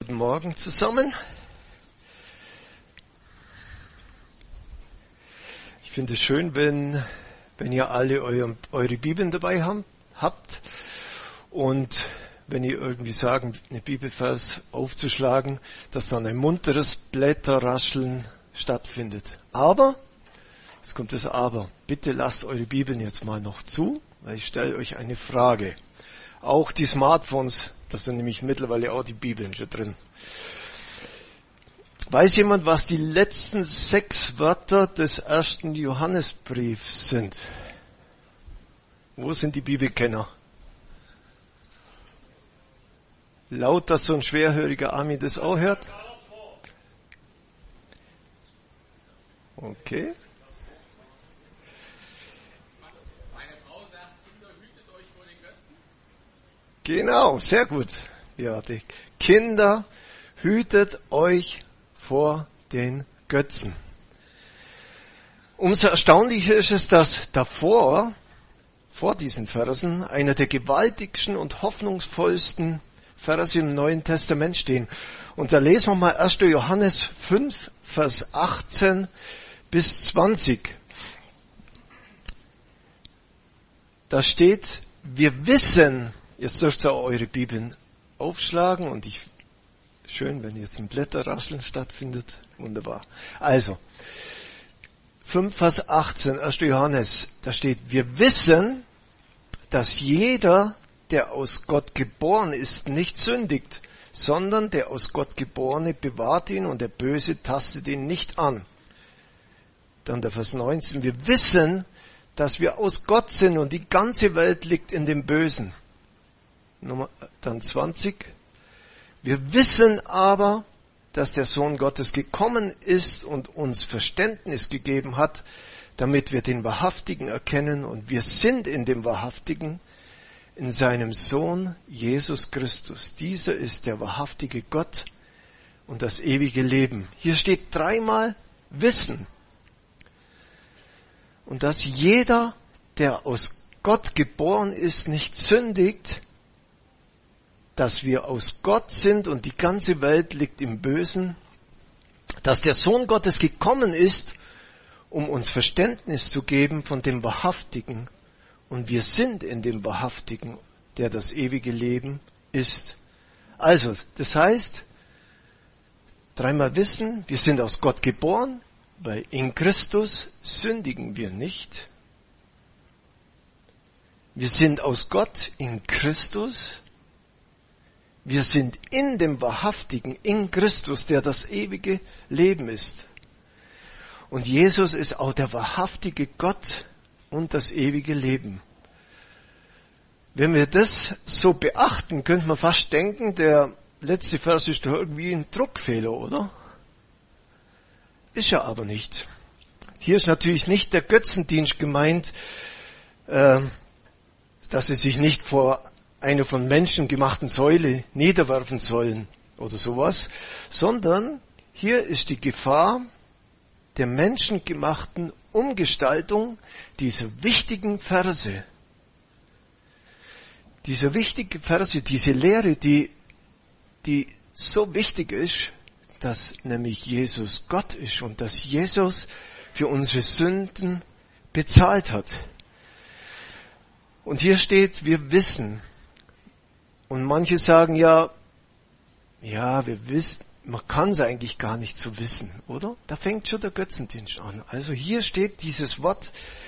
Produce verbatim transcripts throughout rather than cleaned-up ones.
Guten Morgen zusammen. Ich finde es schön, wenn, wenn ihr alle euer, eure Bibeln dabei haben, habt und wenn ihr irgendwie sagen, eine Bibelvers aufzuschlagen, dass dann ein munteres Blätterrascheln stattfindet. Aber, jetzt kommt das Aber, bitte lasst eure Bibeln jetzt mal noch zu, weil ich stelle euch eine Frage. Auch die Smartphones, da sind nämlich mittlerweile auch die Bibeln schon drin. Weiß jemand, was die letzten sechs Wörter des ersten Johannesbriefs sind? Wo sind die Bibelkenner? Laut, dass so ein schwerhöriger Armin das auch hört? Okay. Genau, sehr gut. Ja, die Kinder, hütet euch vor den Götzen. Umso erstaunlicher ist es, dass davor, vor diesen Versen, einer der gewaltigsten und hoffnungsvollsten Verse im Neuen Testament stehen. Und da lesen wir mal erster Johannes fünf, Vers achtzehn bis zwanzig. Da steht, wir wissen, jetzt dürft ihr auch eure Bibeln aufschlagen und ich, schön, wenn jetzt ein Blätterrascheln stattfindet. Wunderbar. Also, fünf Vers achtzehn, erster Johannes, da steht, wir wissen, dass jeder, der aus Gott geboren ist, nicht sündigt, sondern der aus Gott Geborene bewahrt ihn und der Böse tastet ihn nicht an. Dann der Vers neunzehn, wir wissen, dass wir aus Gott sind und die ganze Welt liegt in dem Bösen. Nummer, dann zwanzig. Wir wissen aber, dass der Sohn Gottes gekommen ist und uns Verständnis gegeben hat, damit wir den Wahrhaftigen erkennen und wir sind in dem Wahrhaftigen, in seinem Sohn Jesus Christus. Dieser ist der wahrhaftige Gott und das ewige Leben. Hier steht dreimal Wissen. Und dass jeder, der aus Gott geboren ist, nicht sündigt, dass wir aus Gott sind und die ganze Welt liegt im Bösen, dass der Sohn Gottes gekommen ist, um uns Verständnis zu geben von dem Wahrhaftigen und wir sind in dem Wahrhaftigen, der das ewige Leben ist. Also, das heißt, dreimal wissen, wir sind aus Gott geboren, weil in Christus sündigen wir nicht. Wir sind aus Gott in Christus. Wir sind in dem Wahrhaftigen, in Christus, der das ewige Leben ist. Und Jesus ist auch der wahrhaftige Gott und das ewige Leben. Wenn wir das so beachten, könnte man fast denken, der letzte Vers ist doch irgendwie ein Druckfehler, oder? Ist er aber nicht. Hier ist natürlich nicht der Götzendienst gemeint, äh, dass sie sich nicht vor eine von Menschen gemachten Säule niederwerfen sollen oder sowas, sondern hier ist die Gefahr der menschengemachten Umgestaltung dieser wichtigen Verse. Diese wichtige Verse, diese Lehre, die, die so wichtig ist, dass nämlich Jesus Gott ist und dass Jesus für unsere Sünden bezahlt hat. Und hier steht, wir wissen. Und manche sagen ja, ja, wir wissen, man kann es eigentlich gar nicht so wissen, oder? Da fängt schon der Götzendienst an. Also hier steht dieses Wort,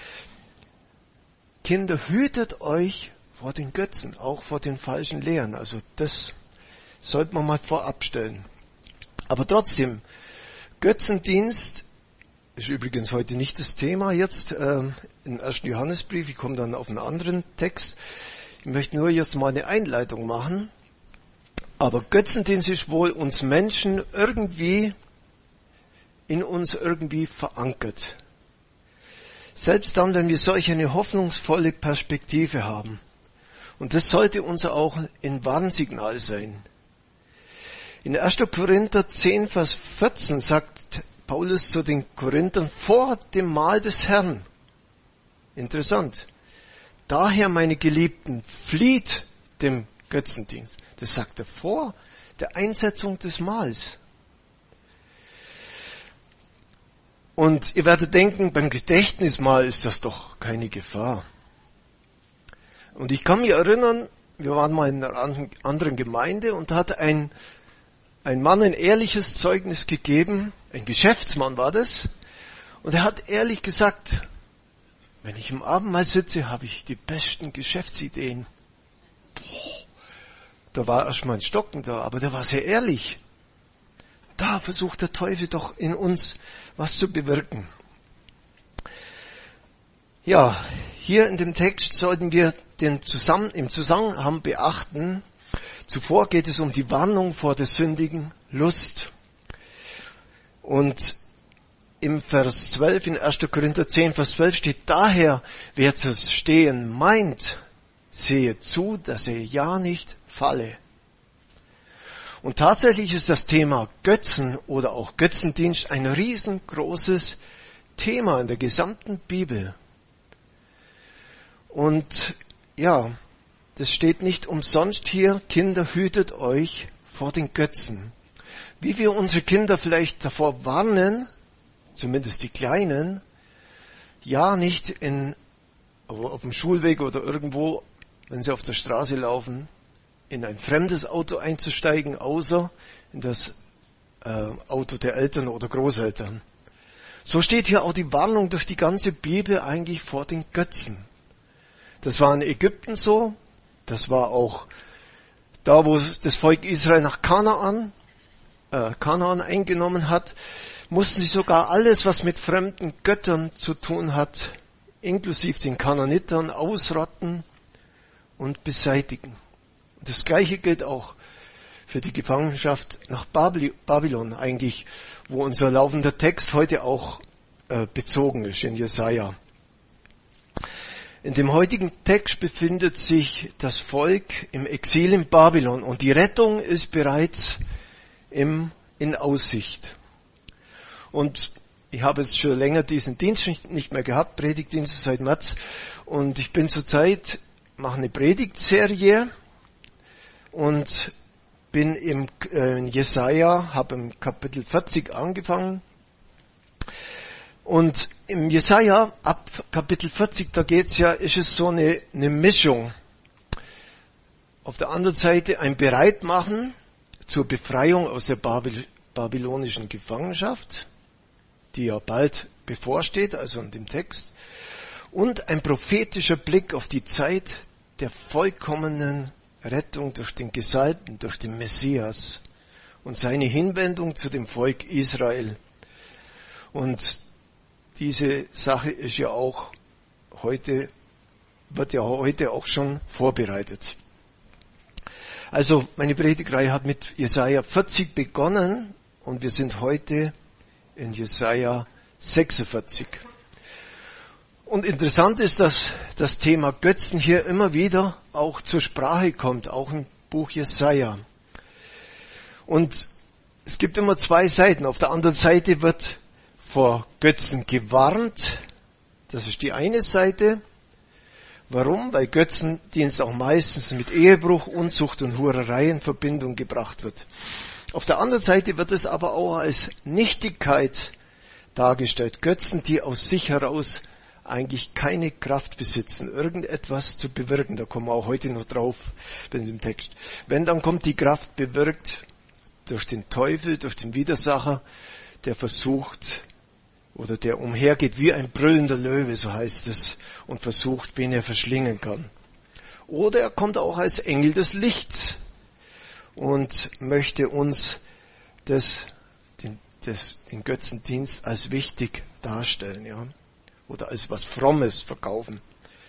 Kinder, hütet euch vor den Götzen, auch vor den falschen Lehren. Also das sollte man mal vorab stellen. Aber trotzdem, Götzendienst ist übrigens heute nicht das Thema jetzt äh, im ersten Johannesbrief. Ich komme dann auf einen anderen Text. Ich möchte nur jetzt mal eine Einleitung machen. Aber Götzendienst ist wohl uns Menschen irgendwie, in uns irgendwie verankert. Selbst dann, wenn wir solch eine hoffnungsvolle Perspektive haben. Und das sollte uns auch ein Warnsignal sein. In erster Korinther zehn, Vers vierzehn sagt Paulus zu den Korinthern, vor dem Mahl des Herrn. Interessant. Daher, meine Geliebten, flieht dem Götzendienst. Das sagt er vor der Einsetzung des Mahls. Und ihr werdet denken, beim Gedächtnismahl ist das doch keine Gefahr. Und ich kann mich erinnern, wir waren mal in einer anderen Gemeinde und da hat ein, ein Mann ein ehrliches Zeugnis gegeben, ein Geschäftsmann war das, und er hat ehrlich gesagt, wenn ich im Abendmahl sitze, habe ich die besten Geschäftsideen. Boah, da war erst mal ein Stocken da, aber der war sehr ehrlich. Da versucht der Teufel doch in uns was zu bewirken. Ja, hier in dem Text sollten wir den zusammen, im Zusammenhang beachten. Zuvor geht es um die Warnung vor der sündigen Lust. Und im Vers zwölf, in erster Korinther zehn, Vers zwölf steht, daher, wer zu stehen meint, sehe zu, dass er ja nicht falle. Und tatsächlich ist das Thema Götzen oder auch Götzendienst ein riesengroßes Thema in der gesamten Bibel. Und ja, das steht nicht umsonst hier, Kinder, hütet euch vor den Götzen. Wie wir unsere Kinder vielleicht davor warnen, zumindest die Kleinen, ja nicht in, auf dem Schulweg oder irgendwo, wenn sie auf der Straße laufen, in ein fremdes Auto einzusteigen, außer in das äh, Auto der Eltern oder Großeltern. So steht hier auch die Warnung durch die ganze Bibel eigentlich vor den Götzen. Das war in Ägypten so, das war auch da, wo das Volk Israel nach Kanaan, äh, Kanaan eingenommen hat, mussten sie sogar alles, was mit fremden Göttern zu tun hat, inklusive den Kanaanitern, ausrotten und beseitigen. Und das Gleiche gilt auch für die Gefangenschaft nach Babylon eigentlich, wo unser laufender Text heute auch äh, bezogen ist, in Jesaja. In dem heutigen Text befindet sich das Volk im Exil in Babylon und die Rettung ist bereits im, in Aussicht. Und ich habe jetzt schon länger diesen Dienst nicht, nicht mehr gehabt, Predigtdienst seit März, und ich bin zurzeit, mache eine Predigtserie und bin im äh, in Jesaja, habe im Kapitel vierzig angefangen. Und im Jesaja, ab Kapitel vierzig, da geht's ja, ist es so eine, eine Mischung. Auf der anderen Seite ein Bereitmachen zur Befreiung aus der Babyl- babylonischen Gefangenschaft, die ja bald bevorsteht, also in dem Text. Und ein prophetischer Blick auf die Zeit der vollkommenen Rettung durch den Gesalbten, durch den Messias und seine Hinwendung zu dem Volk Israel. Und diese Sache ist ja auch heute, wird ja heute auch schon vorbereitet. Also meine Predigtreihe hat mit Jesaja vierzig begonnen und wir sind heute in Jesaja sechsundvierzig. Und interessant ist, dass das Thema Götzen hier immer wieder auch zur Sprache kommt, auch im Buch Jesaja. Und es gibt immer zwei Seiten. Auf der anderen Seite wird vor Götzen gewarnt. Das ist die eine Seite. Warum? Weil Götzendienst auch meistens mit Ehebruch, Unzucht und Hurerei in Verbindung gebracht wird. Auf der anderen Seite wird es aber auch als Nichtigkeit dargestellt. Götzen, die aus sich heraus eigentlich keine Kraft besitzen, irgendetwas zu bewirken. Da kommen wir auch heute noch drauf in dem Text. Wenn, dann kommt die Kraft bewirkt durch den Teufel, durch den Widersacher, der versucht oder der umhergeht wie ein brüllender Löwe, so heißt es, und versucht, wen er verschlingen kann. Oder er kommt auch als Engel des Lichts und möchte uns das, den, das, den Götzendienst als wichtig darstellen, ja, oder als was Frommes verkaufen.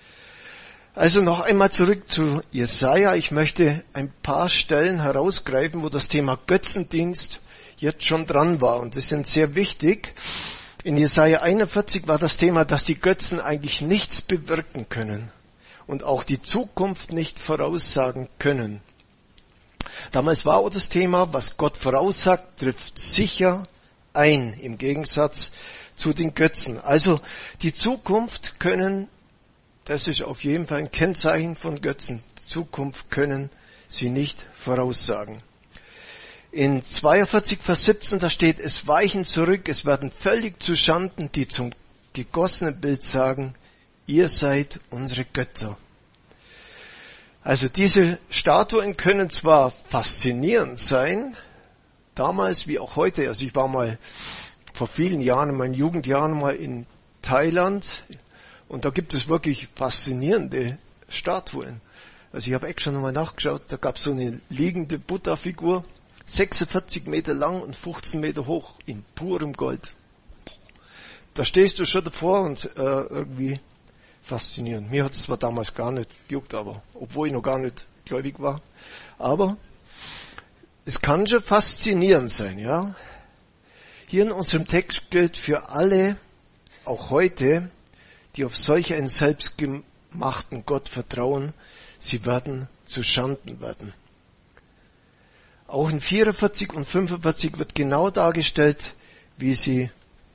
Also noch einmal zurück zu Jesaja. Ich möchte ein paar Stellen herausgreifen, wo das Thema Götzendienst jetzt schon dran war, und das sind sehr wichtig. In Jesaja einundvierzig war das Thema, dass die Götzen eigentlich nichts bewirken können und auch die Zukunft nicht voraussagen können. Damals war auch das Thema, was Gott voraussagt, trifft sicher ein, im Gegensatz zu den Götzen. Also die Zukunft können, das ist auf jeden Fall ein Kennzeichen von Götzen, die Zukunft können sie nicht voraussagen. In zweiundvierzig, Vers siebzehn, da steht, es weichen zurück, es werden völlig zu Schanden, die zum gegossenen Bild sagen, ihr seid unsere Götter. Also diese Statuen können zwar faszinierend sein, damals wie auch heute. Also ich war mal vor vielen Jahren, in meinen Jugendjahren mal in Thailand und da gibt es wirklich faszinierende Statuen. Also ich habe extra nochmal nachgeschaut, da gab es so eine liegende Buddha-Figur, sechsundvierzig Meter lang und fünfzehn Meter hoch, in purem Gold. Da stehst du schon davor und äh, irgendwie faszinierend. Mir hat es zwar damals gar nicht gejuckt, aber obwohl ich noch gar nicht gläubig war. Aber es kann schon faszinierend sein, ja. Hier in unserem Text gilt für alle, auch heute, die auf solch einen selbstgemachten Gott vertrauen, sie werden zu Schanden werden. Auch in vierundvierzig und fünfundvierzig wird genau dargestellt, wie sie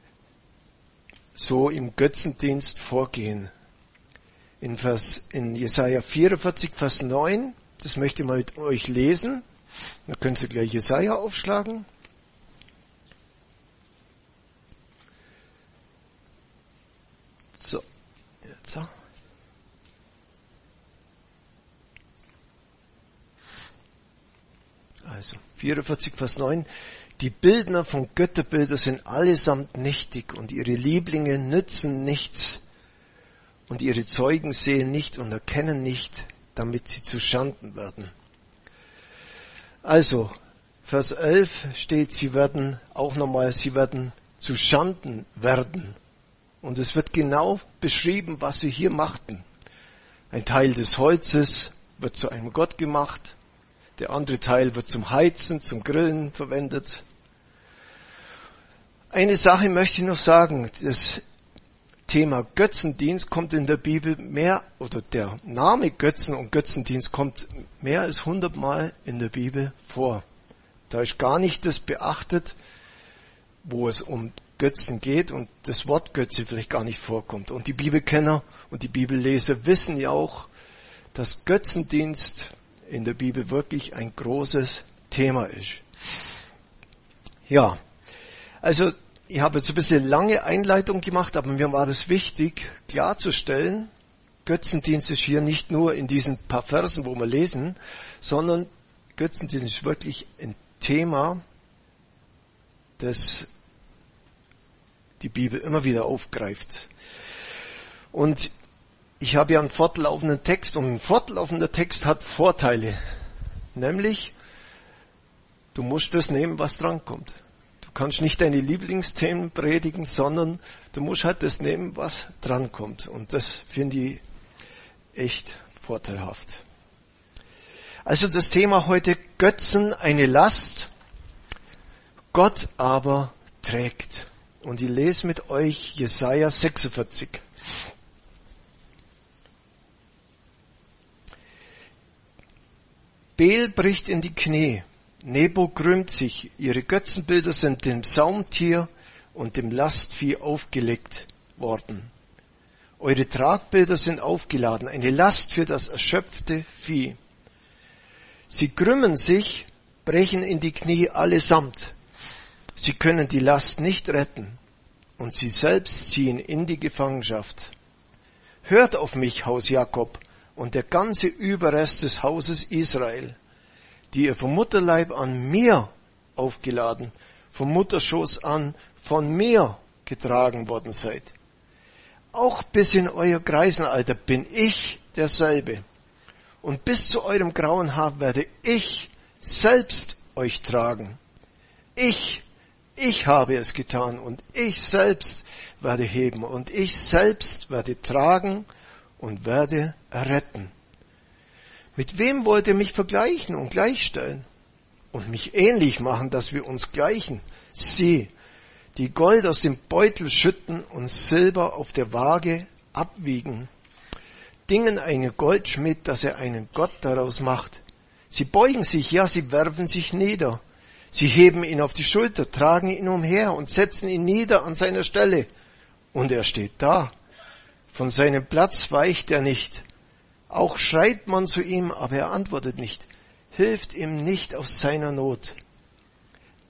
so im Götzendienst vorgehen. In Vers, in Jesaja vierundvierzig, Vers neun, das möchte ich mal mit euch lesen. Da könnt ihr gleich Jesaja aufschlagen. So, jetzt. Also, vierundvierzig, Vers neun. Die Bildner von Götterbildern sind allesamt nichtig und ihre Lieblinge nützen nichts und ihre Zeugen sehen nicht und erkennen nicht, damit sie zu Schanden werden. Also, Vers elf steht, sie werden auch nochmal, sie werden zu Schanden werden. Und es wird genau beschrieben, was sie hier machten. Ein Teil des Holzes wird zu einem Gott gemacht, der andere Teil wird zum Heizen, zum Grillen verwendet. Eine Sache möchte ich noch sagen, das Thema Götzendienst kommt in der Bibel mehr, oder der Name Götzen und Götzendienst kommt mehr als hundertmal in der Bibel vor. Da ist gar nicht das beachtet, wo es um Götzen geht und das Wort Götze vielleicht gar nicht vorkommt. Und die Bibelkenner und die Bibelleser wissen ja auch, dass Götzendienst in der Bibel wirklich ein großes Thema ist. Ja, also ich habe jetzt ein bisschen lange Einleitung gemacht, aber mir war das wichtig, klarzustellen, Götzendienst ist hier nicht nur in diesen paar Versen, wo wir lesen, sondern Götzendienst ist wirklich ein Thema, das die Bibel immer wieder aufgreift. Und ich habe ja einen fortlaufenden Text und ein fortlaufender Text hat Vorteile. Nämlich, du musst das nehmen, was drankommt. Du kannst nicht deine Lieblingsthemen predigen, sondern du musst halt das nehmen, was drankommt. Und das finde ich echt vorteilhaft. Also das Thema heute, Götzen, eine Last, Gott aber trägt. Und ich lese mit euch Jesaja sechsundvierzig. Bel bricht in die Knie, Nebo krümmt sich, ihre Götzenbilder sind dem Saumtier und dem Lastvieh aufgelegt worden. Eure Tragbilder sind aufgeladen, eine Last für das erschöpfte Vieh. Sie krümmen sich, brechen in die Knie allesamt. Sie können die Last nicht retten und sie selbst ziehen in die Gefangenschaft. Hört auf mich, Haus Jakob, und der ganze Überrest des Hauses Israel, die ihr vom Mutterleib an mir aufgeladen, vom Mutterschoß an von mir getragen worden seid. Auch bis in euer Greisenalter bin ich derselbe. Und bis zu eurem grauen Haar werde ich selbst euch tragen. Ich, ich habe es getan und ich selbst werde heben und ich selbst werde tragen und werde erretten. Mit wem wollt ihr mich vergleichen und gleichstellen? Und mich ähnlich machen, dass wir uns gleichen? Sie, die Gold aus dem Beutel schütten und Silber auf der Waage abwiegen, dingen einen Goldschmied, dass er einen Gott daraus macht. Sie beugen sich, ja, sie werfen sich nieder. Sie heben ihn auf die Schulter, tragen ihn umher und setzen ihn nieder an seiner Stelle. Und er steht da. Von seinem Platz weicht er nicht. Auch schreit man zu ihm, aber er antwortet nicht, hilft ihm nicht aus seiner Not.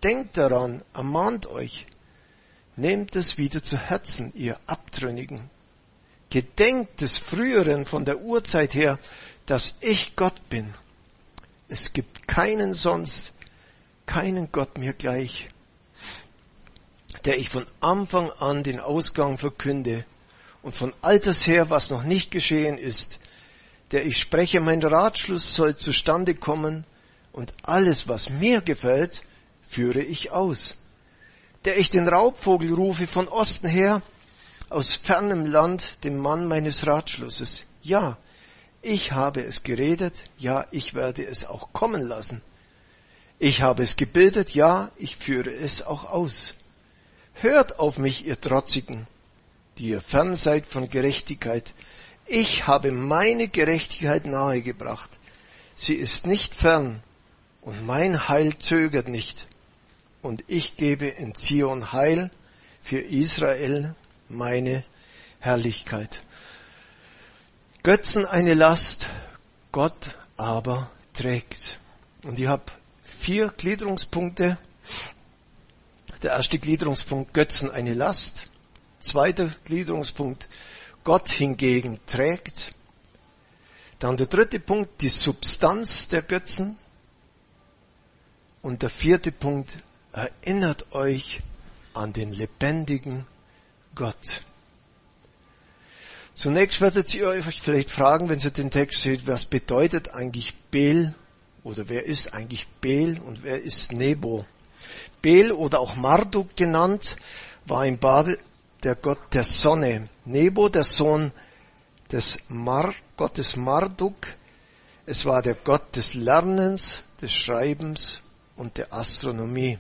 denkt daran, ermahnt euch, nehmt es wieder zu Herzen, ihr Abtrünnigen. Gedenkt des Früheren von der Urzeit her, dass ich Gott bin. Es gibt keinen sonst, keinen Gott mir gleich, der ich von Anfang an den Ausgang verkünde und von alters her, was noch nicht geschehen ist, der ich spreche, mein Ratschluss soll zustande kommen und alles, was mir gefällt, führe ich aus. Der ich den Raubvogel rufe von Osten her, aus fernem Land, dem Mann meines Ratschlusses. Ja, ich habe es geredet, ja, ich werde es auch kommen lassen. Ich habe es gebildet, ja, ich führe es auch aus. Hört auf mich, ihr Trotzigen, die ihr fern seid von Gerechtigkeit. Ich habe meine Gerechtigkeit nahegebracht. Sie ist nicht fern und mein Heil zögert nicht. Und ich gebe in Zion Heil für Israel meine Herrlichkeit. Götzen eine Last, Gott aber trägt. Und ich habe vier Gliederungspunkte. Der erste Gliederungspunkt, Götzen eine Last. Zweiter Gliederungspunkt, Gott hingegen trägt. Dann der dritte Punkt, die Substanz der Götzen. Und der vierte Punkt, erinnert euch an den lebendigen Gott. Zunächst werdet ihr euch vielleicht fragen, wenn ihr den Text seht, was bedeutet eigentlich Bel oder wer ist eigentlich Bel und wer ist Nebo? Bel oder auch Marduk genannt, war in Babel der Gott der Sonne. Nebo, der Sohn des Mar, Gottes Marduk. Es war der Gott des Lernens, des Schreibens und der Astronomie.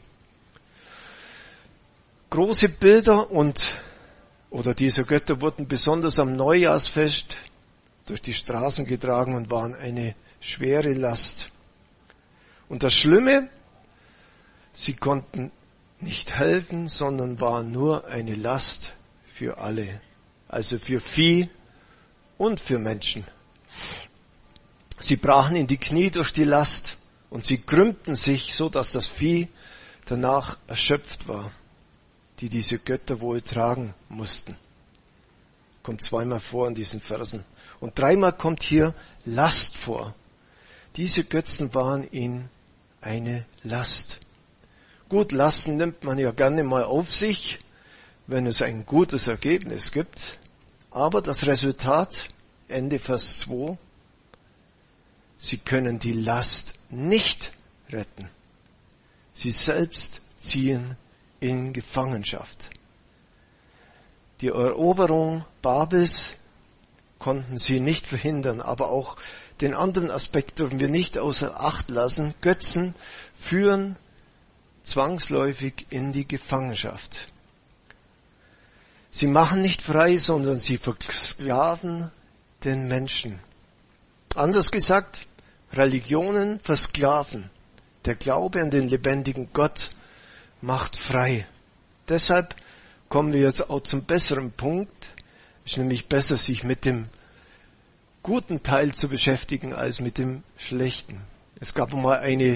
Große Bilder und oder diese Götter wurden besonders am Neujahrsfest durch die Straßen getragen und waren eine schwere Last. Und das Schlimme, sie konnten nicht helfen, sondern waren nur eine Last für alle. Also für Vieh und für Menschen. Sie brachen in die Knie durch die Last und sie krümmten sich, so dass das Vieh danach erschöpft war, die diese Götter wohl tragen mussten. Kommt zweimal vor in diesen Versen. Und dreimal kommt hier Last vor. Diese Götzen waren ihnen eine Last. Gut, Lasten nimmt man ja gerne mal auf sich, wenn es ein gutes Ergebnis gibt. Aber das Resultat, Ende Vers zwei, sie können die Last nicht retten. Sie selbst ziehen in Gefangenschaft. Die Eroberung Babels konnten sie nicht verhindern, aber auch den anderen Aspekt dürfen wir nicht außer Acht lassen. Götzen führen zwangsläufig in die Gefangenschaft. Sie machen nicht frei, sondern sie versklaven den Menschen. Anders gesagt, Religionen versklaven. Der Glaube an den lebendigen Gott macht frei. Deshalb kommen wir jetzt auch zum besseren Punkt. Es ist nämlich besser, sich mit dem guten Teil zu beschäftigen, als mit dem schlechten. Es gab mal eine,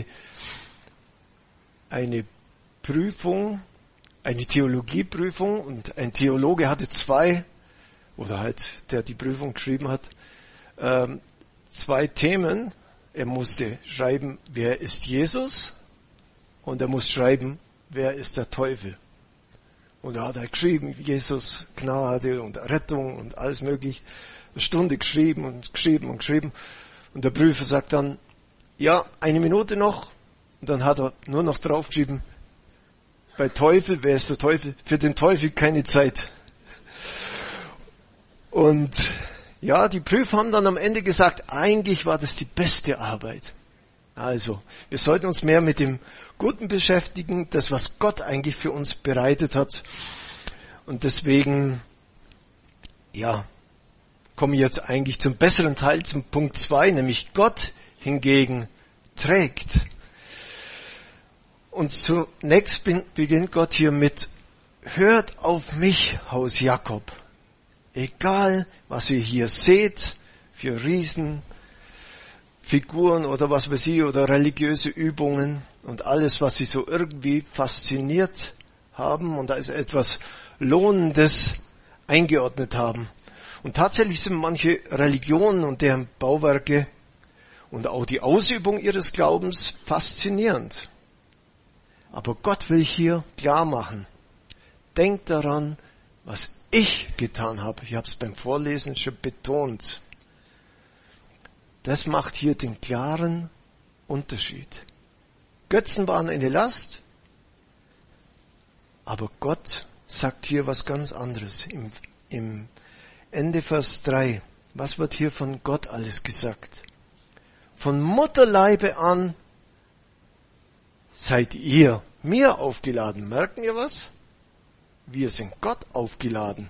eine Prüfung, eine Theologieprüfung, und ein Theologe hatte zwei, oder halt, der die Prüfung geschrieben hat, ähm, zwei Themen. Er musste schreiben, wer ist Jesus? Und er muss schreiben, wer ist der Teufel? Und da hat er geschrieben, Jesus, Gnade und Rettung und alles mögliche. Eine Stunde geschrieben und geschrieben und geschrieben. Und der Prüfer sagt dann, ja, eine Minute noch. Und dann hat er nur noch draufgeschrieben, bei Teufel, wer ist der Teufel? Für den Teufel keine Zeit. Und ja, die Prüfer haben dann am Ende gesagt, eigentlich war das die beste Arbeit. Also, wir sollten uns mehr mit dem Guten beschäftigen, das, was Gott eigentlich für uns bereitet hat. Und deswegen, ja, komme ich jetzt eigentlich zum besseren Teil, zum Punkt zwei, nämlich Gott hingegen trägt. Und zunächst beginnt Gott hier mit, hört auf mich, Haus Jakob. Egal, was ihr hier seht, für Riesen, Figuren oder was weiß ich, oder religiöse Übungen und alles, was sie so irgendwie fasziniert haben und als etwas Lohnendes eingeordnet haben. Und tatsächlich sind manche Religionen und deren Bauwerke und auch die Ausübung ihres Glaubens faszinierend. Aber Gott will hier klar machen, denkt daran, was ich getan habe. Ich habe es beim Vorlesen schon betont. Das macht hier den klaren Unterschied. Götzen waren eine Last, aber Gott sagt hier was ganz anderes. Im, im Ende Vers drei, was wird hier von Gott alles gesagt? Von Mutterleibe an seid ihr mir aufgeladen. Merken ihr was? Wir sind Gott aufgeladen.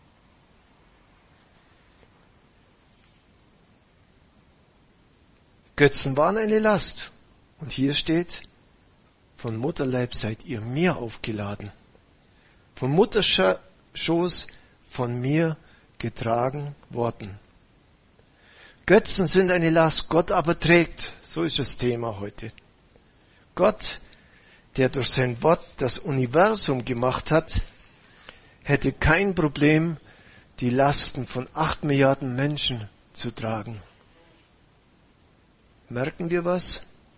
Götzen waren eine Last. Und hier steht, von Mutterleib seid ihr mir aufgeladen. Vom Mutterschoß von mir getragen worden. Götzen sind eine Last, Gott aber trägt. So ist das Thema heute. Gott, der durch sein Wort das Universum gemacht hat, hätte kein Problem, die Lasten von acht Milliarden Menschen zu tragen. Merken wir was?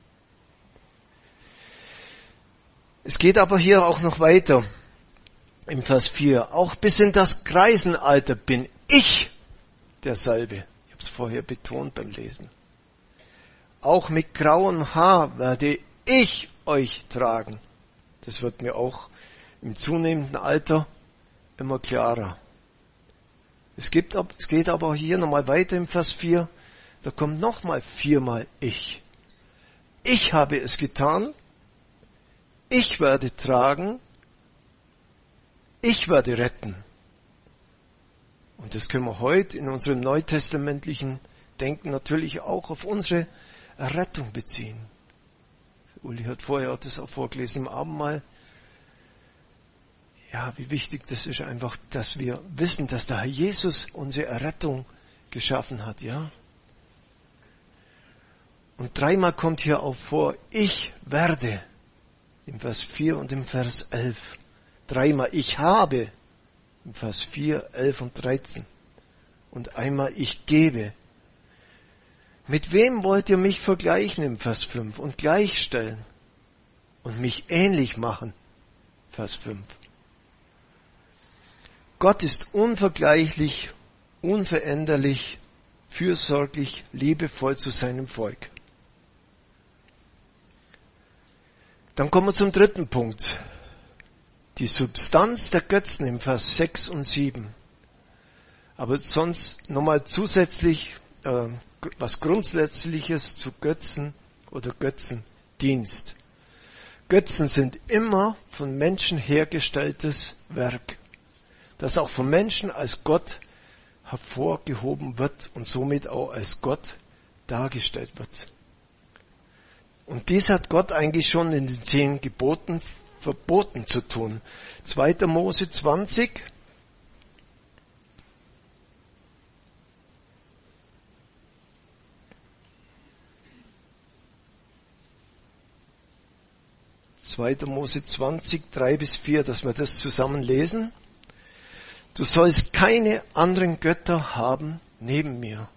Es geht aber hier auch noch weiter. Im Vers vier. Auch bis in das Greisenalter bin ich derselbe. Ich habe es vorher betont beim Lesen. Auch mit grauem Haar werde ich euch tragen. Das wird mir auch im zunehmenden Alter immer klarer. Es, gibt, es geht aber hier nochmal weiter im Vers vier. Da kommt nochmal viermal ich. Ich habe es getan. Ich werde tragen. Ich werde retten. Und das können wir heute in unserem neutestamentlichen Denken natürlich auch auf unsere Errettung beziehen. Uli hat vorher das auch vorgelesen im Abendmahl. Ja, wie wichtig das ist einfach, dass wir wissen, dass der Herr Jesus unsere Errettung geschaffen hat, ja. Und dreimal kommt hier auch vor, ich werde, im Vers vier und im Vers elf. Dreimal, ich habe, im Vers vier, elf und dreizehn. Und einmal, ich gebe. Mit wem wollt ihr mich vergleichen, im Vers fünf, und gleichstellen und mich ähnlich machen, Vers fünf. Gott ist unvergleichlich, unveränderlich, fürsorglich, liebevoll zu seinem Volk. Dann kommen wir zum dritten Punkt. Die Substanz der Götzen im Vers sechs und sieben. Aber sonst nochmal zusätzlich äh, was Grundsätzliches zu Götzen oder Götzendienst. Götzen sind immer von Menschen hergestelltes Werk, das auch von Menschen als Gott hervorgehoben wird und somit auch als Gott dargestellt wird. Und dies hat Gott eigentlich schon in den zehn Geboten verboten zu tun. zweiter Mose zwanzig. zweiter Mose zwanzig, drei bis vier, dass wir das zusammen lesen. Du sollst keine anderen Götter haben neben mir.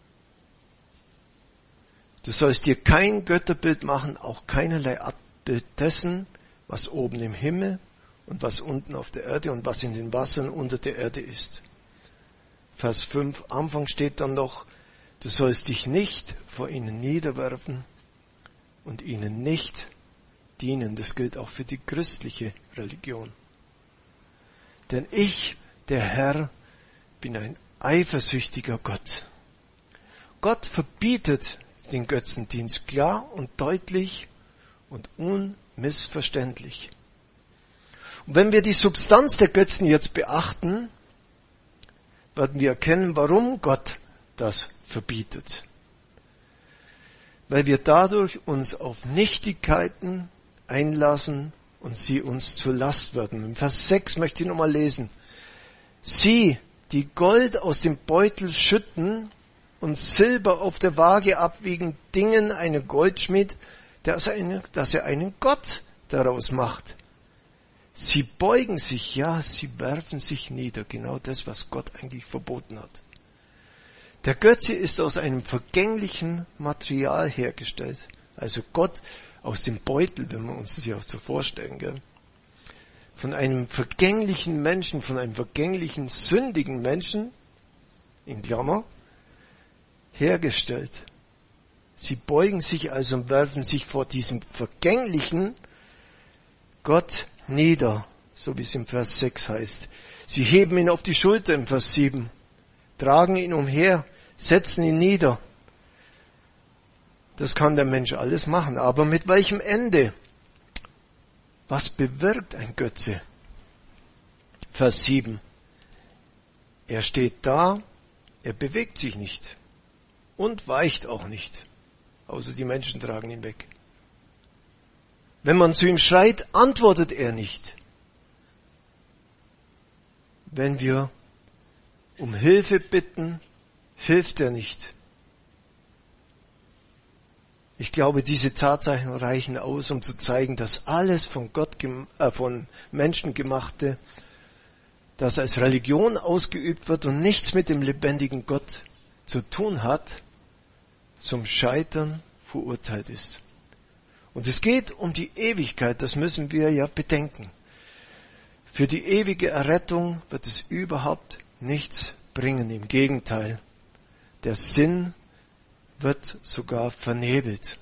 Du sollst dir kein Götterbild machen, auch keinerlei Abbild dessen, was oben im Himmel und was unten auf der Erde und was in den Wassern unter der Erde ist. Vers fünf, Anfang steht dann noch, du sollst dich nicht vor ihnen niederwerfen und ihnen nicht dienen. Das gilt auch für die christliche Religion. Denn ich, der Herr, bin ein eifersüchtiger Gott. Gott verbietet den Götzendienst klar und deutlich und unmissverständlich. Und wenn wir die Substanz der Götzen jetzt beachten, werden wir erkennen, warum Gott das verbietet. Weil wir dadurch uns auf Nichtigkeiten einlassen und sie uns zur Last werden. Im Vers sechs möchte ich nochmal lesen. Sie, die Gold aus dem Beutel schütten und Silber auf der Waage abwiegen, dingen einen Goldschmied, dass er einen, dass er einen Gott daraus macht. Sie beugen sich, ja, sie werfen sich nieder. Genau das, was Gott eigentlich verboten hat. Der Götze ist aus einem vergänglichen Material hergestellt. Also Gott aus dem Beutel, wenn wir uns das ja auch so vorstellen, gell? Von einem vergänglichen Menschen, von einem vergänglichen, sündigen Menschen, in Klammer, hergestellt. Sie beugen sich also und werfen sich vor diesem vergänglichen Gott nieder, so wie es im Vers sechs heißt. Sie heben ihn auf die Schulter im Vers sieben, tragen ihn umher, setzen ihn nieder. Das kann der Mensch alles machen, aber mit welchem Ende? Was bewirkt ein Götze? Vers sieben. Er steht da, er bewegt sich nicht und weicht auch nicht, außer die Menschen tragen ihn weg. Wenn man zu ihm schreit, antwortet er nicht. Wenn wir um Hilfe bitten, hilft er nicht. Ich glaube, diese Tatsachen reichen aus, um zu zeigen, dass alles von Gott, äh, von Menschen gemachte, das als Religion ausgeübt wird und nichts mit dem lebendigen Gott zu tun hat, zum Scheitern verurteilt ist. Und es geht um die Ewigkeit, das müssen wir ja bedenken. Für die ewige Errettung wird es überhaupt nichts bringen, im Gegenteil. Der Sinn wird sogar vernebelt,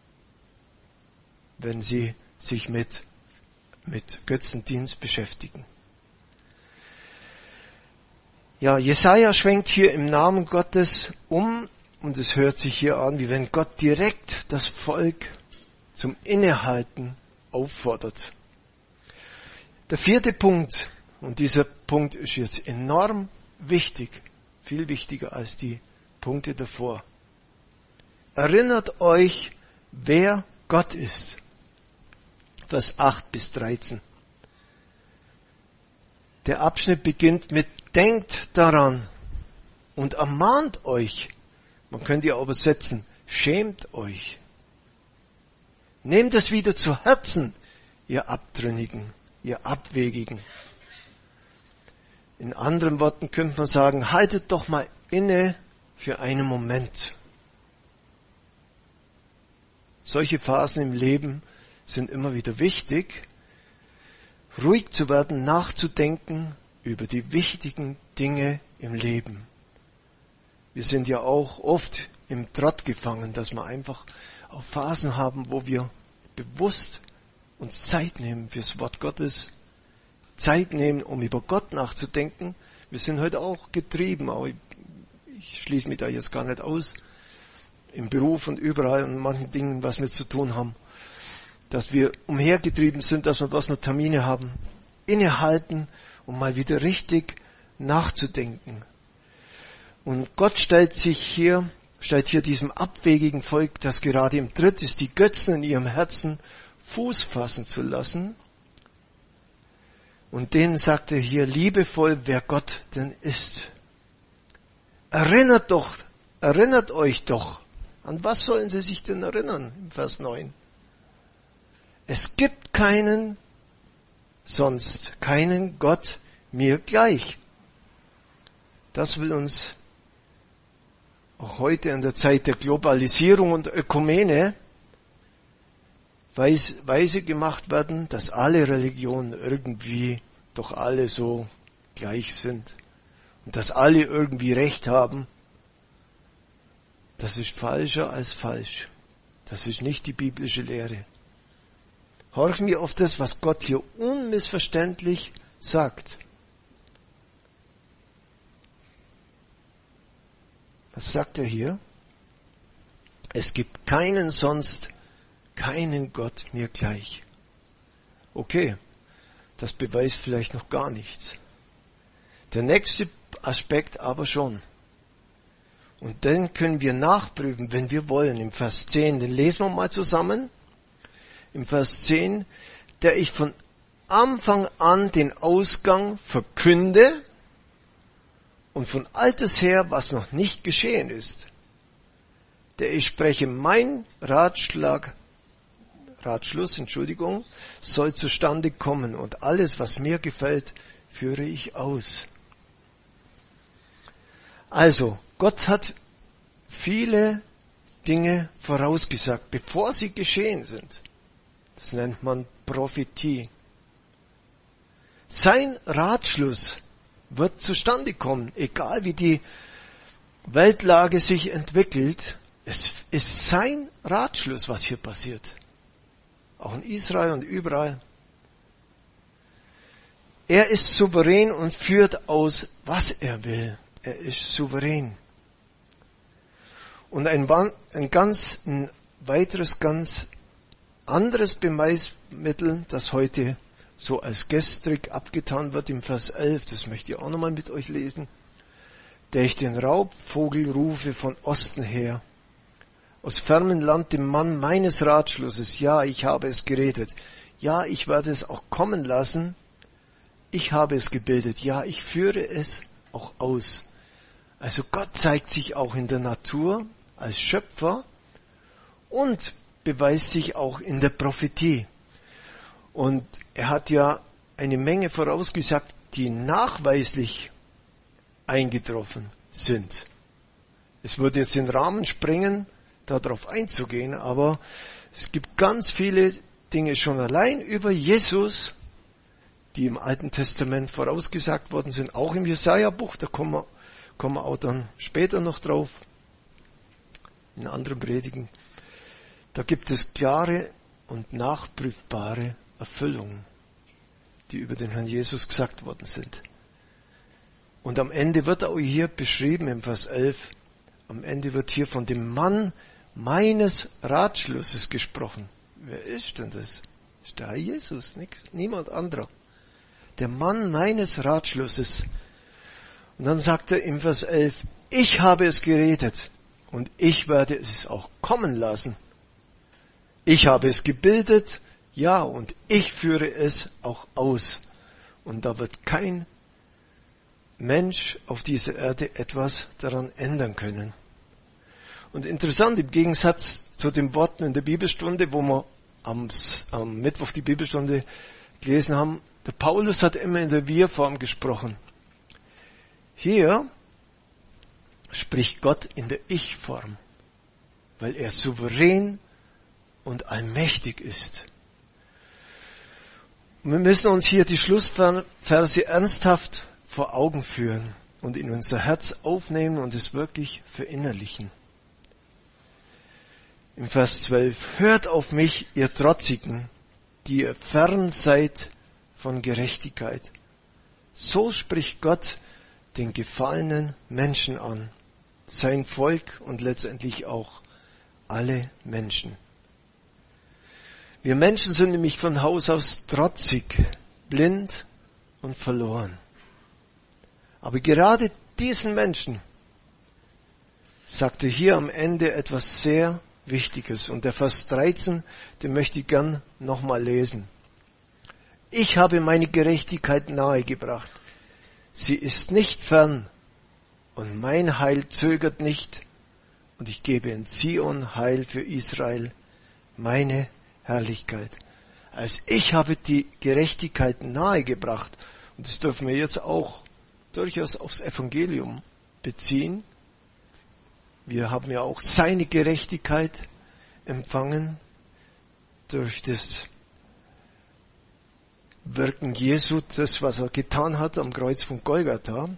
wenn sie sich mit, mit Götzendienst beschäftigen. Ja, Jesaja schwenkt hier im Namen Gottes um und es hört sich hier an, wie wenn Gott direkt das Volk zum Innehalten auffordert. Der vierte Punkt, und dieser Punkt ist jetzt enorm wichtig, viel wichtiger als die Punkte davor. Erinnert euch, wer Gott ist. Vers acht bis dreizehn. Der Abschnitt beginnt mit denkt daran und ermahnt euch. Man könnte ja übersetzen, schämt euch. Nehmt es wieder zu Herzen, ihr Abtrünnigen, ihr Abwegigen. In anderen Worten könnte man sagen, haltet doch mal inne für einen Moment. Solche Phasen im Leben sind immer wieder wichtig, ruhig zu werden, nachzudenken über die wichtigen Dinge im Leben. Wir sind ja auch oft im Trott gefangen, dass wir einfach auch Phasen haben, wo wir bewusst uns Zeit nehmen fürs Wort Gottes, Zeit nehmen, um über Gott nachzudenken. Wir sind heute auch getrieben, aber ich, ich schließe mich da jetzt gar nicht aus, im Beruf und überall und manchen Dingen, was wir zu tun haben, dass wir umhergetrieben sind, dass wir was noch Termine haben, innehalten, um mal wieder richtig nachzudenken. Und Gott stellt sich hier, stellt hier diesem abwegigen Volk, das gerade im Tritt ist, die Götzen in ihrem Herzen Fuß fassen zu lassen. Und denen sagt er hier liebevoll, wer Gott denn ist. Erinnert doch, erinnert euch doch. An was sollen sie sich denn erinnern? Im Vers neun. Es gibt keinen sonst, keinen Gott mir gleich. Das will uns auch heute in der Zeit der Globalisierung und Ökumene weise gemacht werden, dass alle Religionen irgendwie doch alle so gleich sind und dass alle irgendwie Recht haben. Das ist falscher als falsch. Das ist nicht die biblische Lehre. Horchen wir auf das, was Gott hier unmissverständlich sagt. Was sagt er hier? Es gibt keinen sonst, keinen Gott mir gleich. Okay, das beweist vielleicht noch gar nichts. Der nächste Aspekt aber schon. Und den können wir nachprüfen, wenn wir wollen. Im Vers zehn, den lesen wir mal zusammen. Im Vers zehn, der ich von Anfang an den Ausgang verkünde und von alters her, was noch nicht geschehen ist. Der ich spreche mein Ratschlag Ratschluss, Entschuldigung, soll zustande kommen und alles, was mir gefällt, führe ich aus. Also, Gott hat viele Dinge vorausgesagt, bevor sie geschehen sind. Das nennt man Prophetie. Sein Ratschluss wird zustande kommen, egal wie die Weltlage sich entwickelt. Es ist sein Ratschluss, was hier passiert. Auch in Israel und überall. Er ist souverän und führt aus, was er will. Er ist souverän. Und ein, ein ganz, ein weiteres, ganz anderes Beweismittel, das heute so als gestrig abgetan wird im Vers elf, das möchte ich auch nochmal mit euch lesen. Der ich den Raubvogel rufe von Osten her, aus fernem Land dem Mann meines Ratschlusses, ja, ich habe es geredet, ja, ich werde es auch kommen lassen, ich habe es gebildet, ja, ich führe es auch aus. Also Gott zeigt sich auch in der Natur als Schöpfer und beweist sich auch in der Prophetie. Und er hat ja eine Menge vorausgesagt, die nachweislich eingetroffen sind. Es würde jetzt den Rahmen sprengen, darauf einzugehen, aber es gibt ganz viele Dinge schon allein über Jesus, die im Alten Testament vorausgesagt worden sind, auch im Jesaja-Buch, da kommen wir, kommen wir auch dann später noch drauf, in anderen Predigen. Da gibt es klare und nachprüfbare Erfüllungen, die über den Herrn Jesus gesagt worden sind. Und am Ende wird auch hier beschrieben, im Vers elf, am Ende wird hier von dem Mann meines Ratschlusses gesprochen. Wer ist denn das? Das ist der Herr Jesus, nix, niemand anderer. Der Mann meines Ratschlusses. Und dann sagt er im Vers elf, ich habe es geredet und ich werde es auch kommen lassen. Ich habe es gebildet, ja, und ich führe es auch aus. Und da wird kein Mensch auf dieser Erde etwas daran ändern können. Und interessant, im Gegensatz zu den Worten in der Bibelstunde, wo wir am, am Mittwoch die Bibelstunde gelesen haben, der Paulus hat immer in der Wir-Form gesprochen. Hier spricht Gott in der Ich-Form, weil er souverän und allmächtig ist. Und wir müssen uns hier die Schlussverse ernsthaft vor Augen führen und in unser Herz aufnehmen und es wirklich verinnerlichen. Im Vers zwölf, hört auf mich, ihr Trotzigen, die ihr fern seid von Gerechtigkeit. So spricht Gott den gefallenen Menschen an, sein Volk und letztendlich auch alle Menschen. Wir Menschen sind nämlich von Haus aus trotzig, blind und verloren. Aber gerade diesen Menschen sagt er hier am Ende etwas sehr Wichtiges. Und der Vers dreizehn, den möchte ich gern nochmal lesen. Ich habe meine Gerechtigkeit nahegebracht. Sie ist nicht fern und mein Heil zögert nicht. Und ich gebe in Zion Heil für Israel, meine Herrlichkeit. Also ich habe die Gerechtigkeit nahegebracht. Und das dürfen wir jetzt auch durchaus aufs Evangelium beziehen. Wir haben ja auch seine Gerechtigkeit empfangen durch das Wirken Jesu, das, was er getan hat am Kreuz von Golgatha.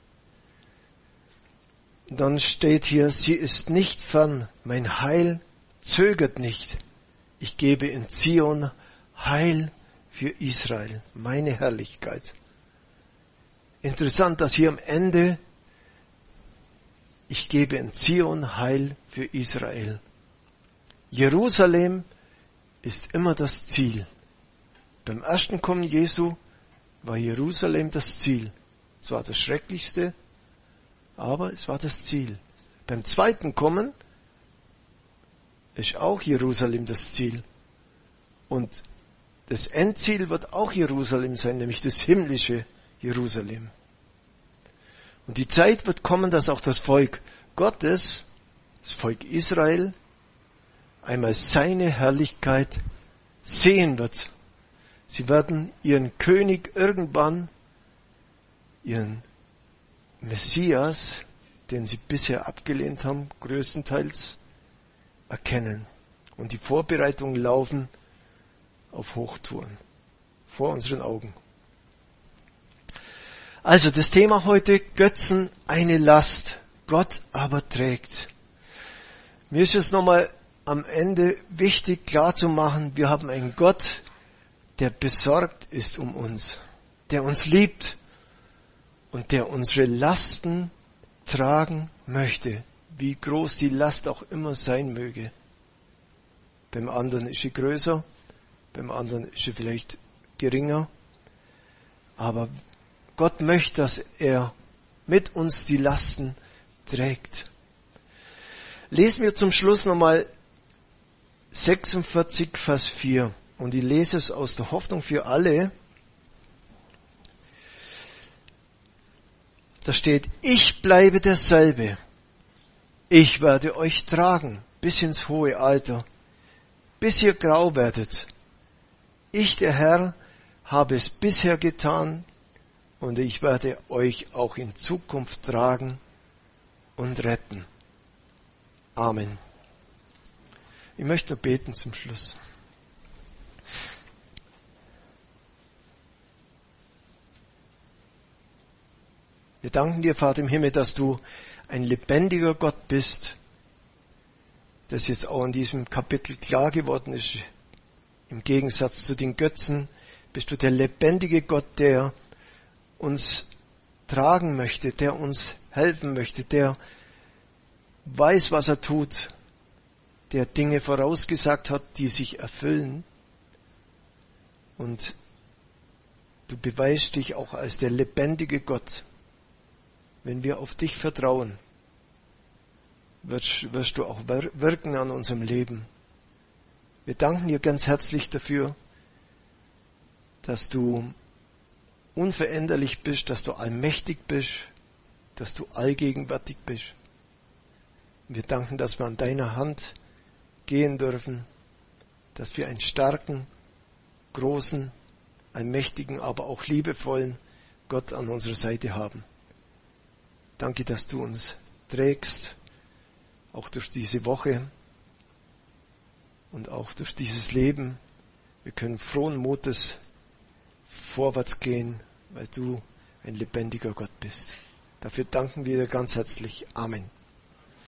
Dann steht hier, sie ist nicht fern, mein Heil zögert nicht. Ich gebe in Zion Heil für Israel, meine Herrlichkeit. Interessant, dass hier am Ende ich gebe in Zion Heil für Israel. Jerusalem ist immer das Ziel. Beim ersten Kommen Jesu war Jerusalem das Ziel. Es war das Schrecklichste, aber es war das Ziel. Beim zweiten Kommen ist auch Jerusalem das Ziel. Und das Endziel wird auch Jerusalem sein, nämlich das himmlische Jerusalem. Und die Zeit wird kommen, dass auch das Volk Gottes, das Volk Israel, einmal seine Herrlichkeit sehen wird. Sie werden ihren König irgendwann, ihren Messias, den sie bisher abgelehnt haben, größtenteils erkennen. Und die Vorbereitungen laufen auf Hochtouren vor unseren Augen. Also das Thema heute, Götzen eine Last, Gott aber trägt. Mir ist es nochmal am Ende wichtig klar zu machen, wir haben einen Gott, der besorgt ist um uns, der uns liebt und der unsere Lasten tragen möchte, wie groß die Last auch immer sein möge. Beim anderen ist sie größer, beim anderen ist sie vielleicht geringer, aber Gott möchte, dass er mit uns die Lasten trägt. Lesen wir zum Schluss nochmal sechsundvierzig, Vers vier. Und ich lese es aus der Hoffnung für alle. Da steht, ich bleibe derselbe. Ich werde euch tragen bis ins hohe Alter, bis ihr grau werdet. Ich, der Herr, habe es bisher getan und ich werde euch auch in Zukunft tragen und retten. Amen. Ich möchte nur beten zum Schluss. Wir danken dir, Vater im Himmel, dass du ein lebendiger Gott bist, das jetzt auch in diesem Kapitel klar geworden ist. Im Gegensatz zu den Götzen bist du der lebendige Gott, der uns tragen möchte, der uns helfen möchte, der weiß, was er tut, der Dinge vorausgesagt hat, die sich erfüllen. Und du beweist dich auch als der lebendige Gott. Wenn wir auf dich vertrauen, wirst, wirst du auch wirken an unserem Leben. Wir danken dir ganz herzlich dafür, dass du unveränderlich bist, dass du allmächtig bist, dass du allgegenwärtig bist. Wir danken, dass wir an deiner Hand gehen dürfen, dass wir einen starken, großen, allmächtigen, aber auch liebevollen Gott an unserer Seite haben. Danke, dass du uns trägst, auch durch diese Woche und auch durch dieses Leben. Wir können frohen Mutes vorwärts gehen, weil du ein lebendiger Gott bist. Dafür danken wir dir ganz herzlich. Amen.